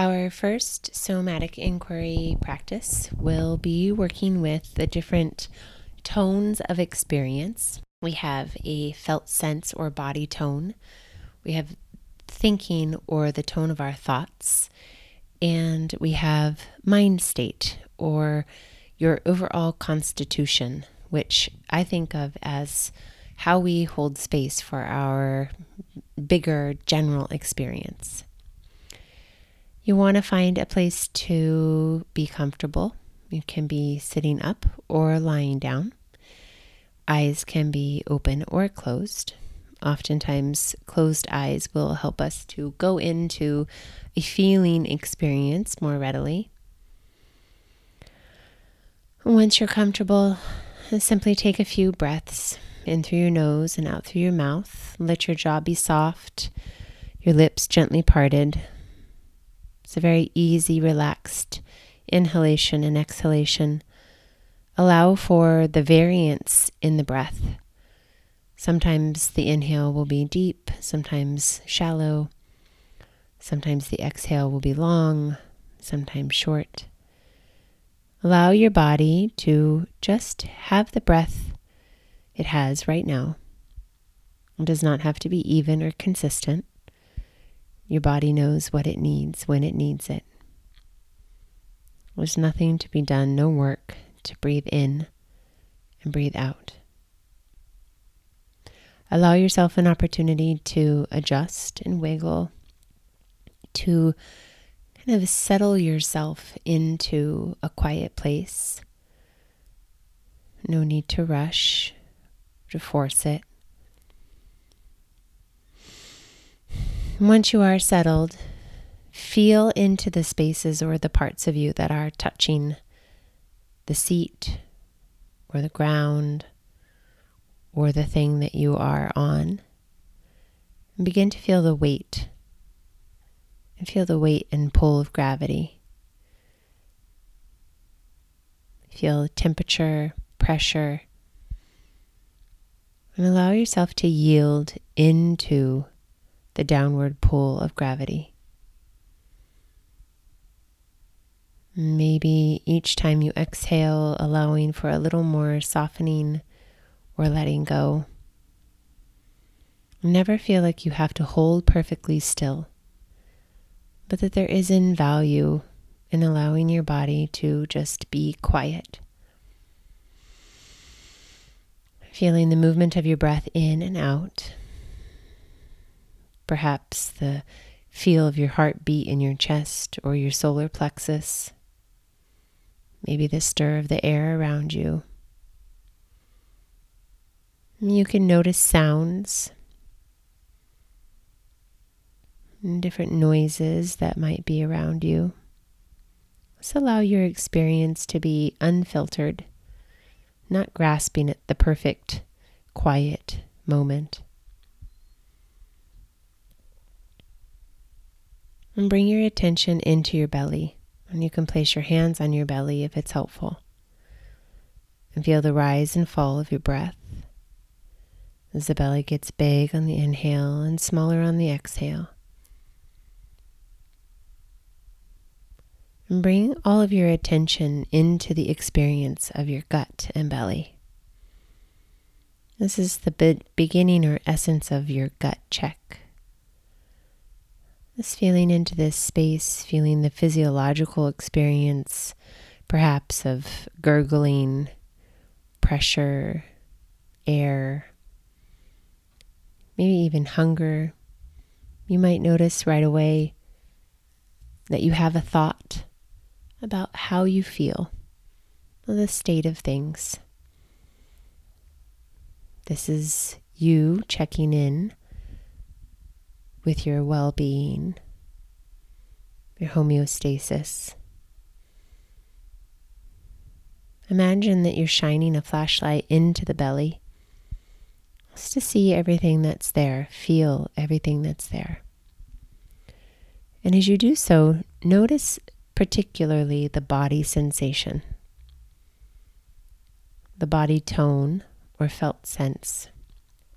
Our first somatic inquiry practice will be working with the different tones of experience. We have a felt sense or body tone. We have thinking or the tone of our thoughts. And we have mind state or your overall constitution, which I think of as how we hold space for our bigger general experience. You want to find a place to be comfortable. You can be sitting up or lying down. Eyes can be open or closed. Oftentimes, closed eyes will help us to go into a feeling experience more readily. Once you're comfortable, simply take a few breaths in through your nose and out through your mouth. Let your jaw be soft, your lips gently parted. It's a very easy, relaxed inhalation and exhalation. Allow for the variance in the breath. Sometimes the inhale will be deep, sometimes shallow. Sometimes the exhale will be long, sometimes short. Allow your body to just have the breath it has right now. It does not have to be even or consistent. Your body knows what it needs when it needs it. There's nothing to be done, no work to breathe in and breathe out. Allow yourself an opportunity to adjust and wiggle, to kind of settle yourself into a quiet place. No need to rush, to force it. Once you are settled, feel into the spaces or the parts of you that are touching the seat or the ground or the thing that you are on. And begin to feel the weight and feel the weight and pull of gravity. Feel temperature, pressure, and allow yourself to yield into the downward pull of gravity. Maybe each time you exhale, allowing for a little more softening or letting go. Never feel like you have to hold perfectly still, but that there is in value in allowing your body to just be quiet. Feeling the movement of your breath in and out. Perhaps the feel of your heartbeat in your chest or your solar plexus. Maybe the stir of the air around you. You can notice sounds and different noises that might be around you. Just allow your experience to be unfiltered, not grasping at the perfect, quiet moment. And bring your attention into your belly. And you can place your hands on your belly if it's helpful. And feel the rise and fall of your breath as the belly gets big on the inhale and smaller on the exhale. And bring all of your attention into the experience of your gut and belly. This is the beginning or essence of your gut check. Just feeling into this space, feeling the physiological experience, perhaps of gurgling, pressure, air, maybe even hunger. You might notice right away that you have a thought about how you feel, the state of things. This is you checking in with your well-being, your homeostasis. Imagine that you're shining a flashlight into the belly just to see everything that's there, feel everything that's there. And as you do so, notice particularly the body sensation, the body tone or felt sense.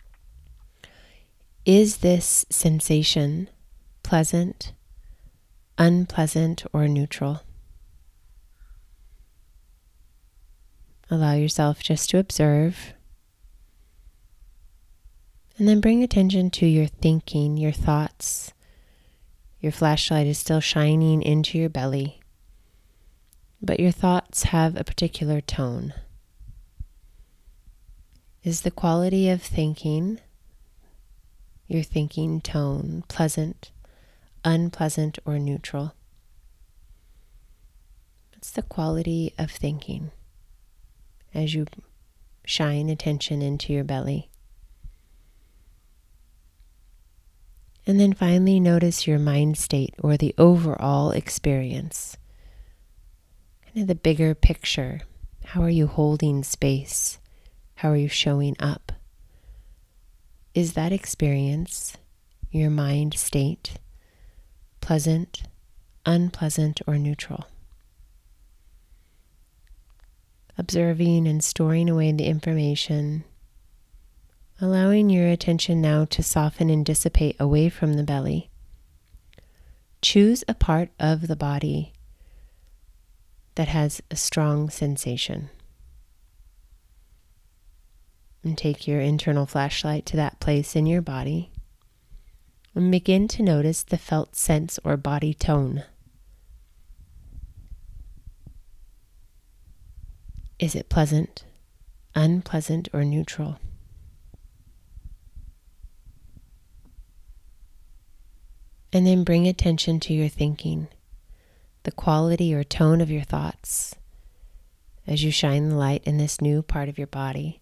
Is this sensation pleasant, unpleasant, or neutral. Allow yourself just to observe. And then bring attention to your thinking, your thoughts. Your flashlight is still shining into your belly, but your thoughts have a particular tone. Is the quality of thinking, your thinking tone, pleasant, unpleasant, or neutral? What's the quality of thinking as you shine attention into your belly? And then finally notice your mind state or the overall experience. Kind of the bigger picture. How are you holding space? How are you showing up? Is that experience, your mind state, pleasant, unpleasant, or neutral? Observing and storing away the information, allowing your attention now to soften and dissipate away from the belly. Choose a part of the body that has a strong sensation. And take your internal flashlight to that place in your body and begin to notice the felt sense or body tone. Is it pleasant, unpleasant, or neutral? And then bring attention to your thinking, the quality or tone of your thoughts as you shine the light in this new part of your body.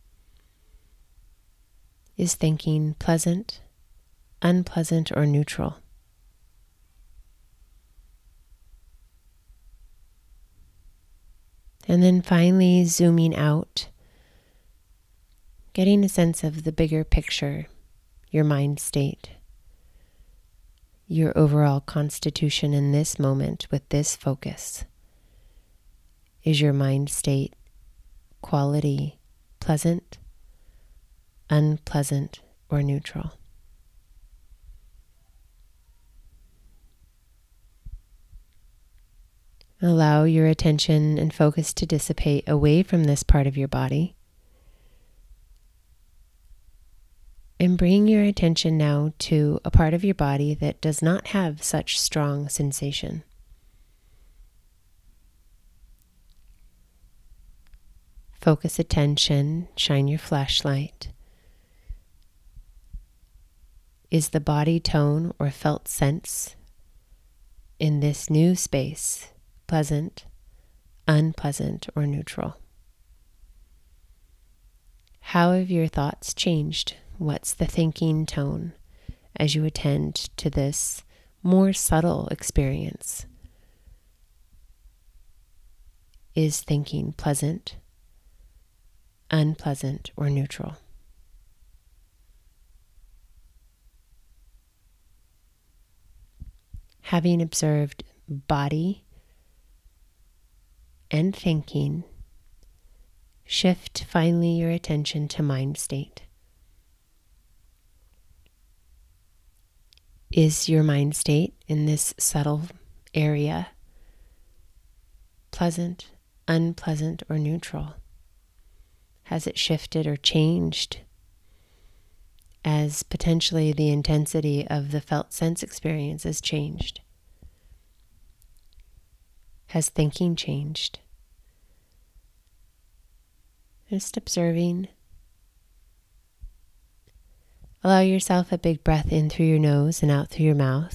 Is thinking pleasant, unpleasant, or neutral? And then finally zooming out, getting a sense of the bigger picture, your mind state, your overall constitution in this moment with this focus. Is your mind state quality pleasant, unpleasant, or neutral? Allow your attention and focus to dissipate away from this part of your body. And bring your attention now to a part of your body that does not have such strong sensation. Focus attention, shine your flashlight. Is the body tone or felt sense in this new space pleasant, unpleasant, or neutral? How have your thoughts changed? What's the thinking tone as you attend to this more subtle experience? Is thinking pleasant, unpleasant, or neutral? Having observed body and thinking, shift finally your attention to mind state. Is your mind state in this subtle area pleasant, unpleasant, or neutral? Has it shifted or changed as potentially the intensity of the felt sense experience has changed? Has thinking changed? Just observing. Allow yourself a big breath in through your nose and out through your mouth.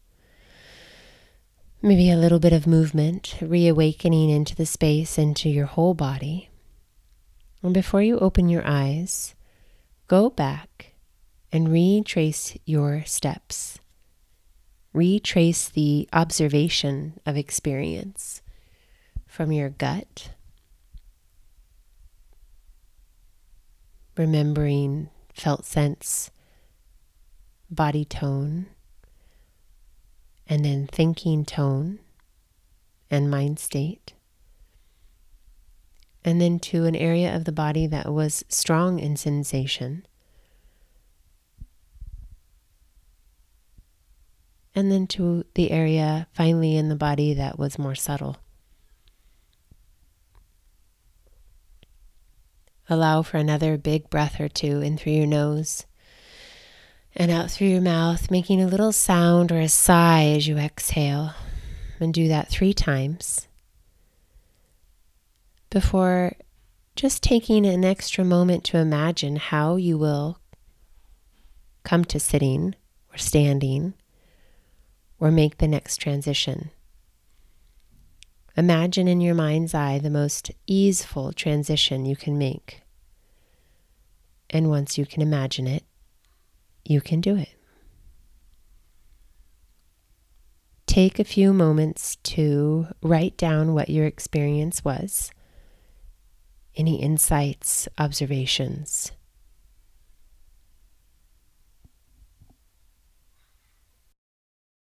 Maybe a little bit of movement, reawakening into the space, into your whole body. And before you open your eyes, go back and retrace your steps. Retrace the observation of experience from your gut, remembering felt sense, body tone, and then thinking tone and mind state, and then to an area of the body that was strong in sensation. and then to the area finally in the body that was more subtle. Allow for another big breath or two in through your nose and out through your mouth, making a little sound or a sigh as you exhale. And do that 3 times before just taking an extra moment to imagine how you will come to sitting or standing or make the next transition. Imagine in your mind's eye the most easeful transition you can make. And once you can imagine it, you can do it. Take a few moments to write down what your experience was, any insights, observations.